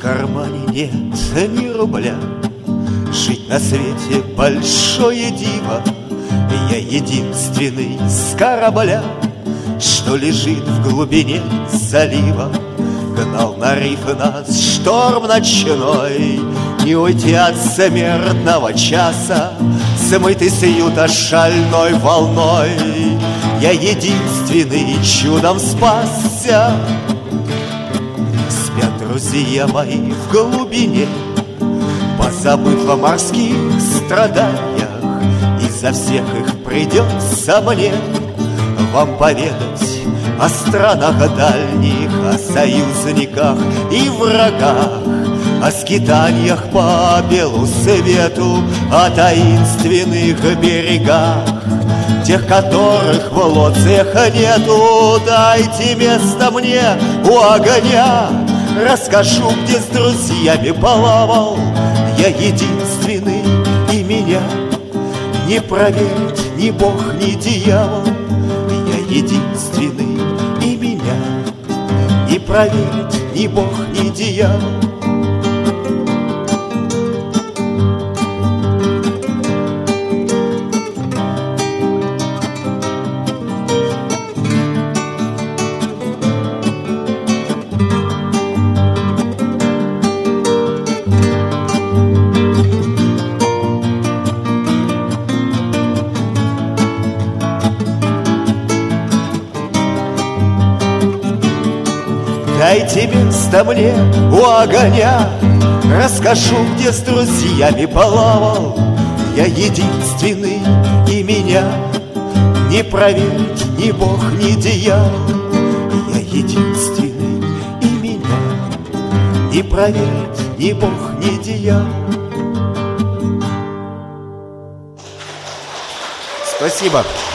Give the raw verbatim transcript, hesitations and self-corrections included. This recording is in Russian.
кармане нет ни рубля, жить на свете большое диво. Я единственный с корабля, что лежит в глубине залива. Гнал на рифы нас шторм ночной, не уйти от смертного часа, смытый с юта шальной волной. Я единственный чудом спасся. Спят друзья мои в глубине, позабыв о морских страданиях. И за всех их придется мне вам поведать о странах дальних, о союзниках и врагах, о скитаниях по белу свету, о таинственных берегах, тех, которых в лоциях нету. Дайте место мне у огня, расскажу, где с друзьями плавал. Я единственный, и меня не проверить ни бог, ни дьявол. Я единственный, и меня не проверить ни бог, ни дьявол. Дайте место мне у огня, расскажу, где с друзьями плавал. Я единственный, и меня не проверить ни бог, ни дьявол. Я единственный, и меня не проверить ни бог, ни дьявол. Спасибо.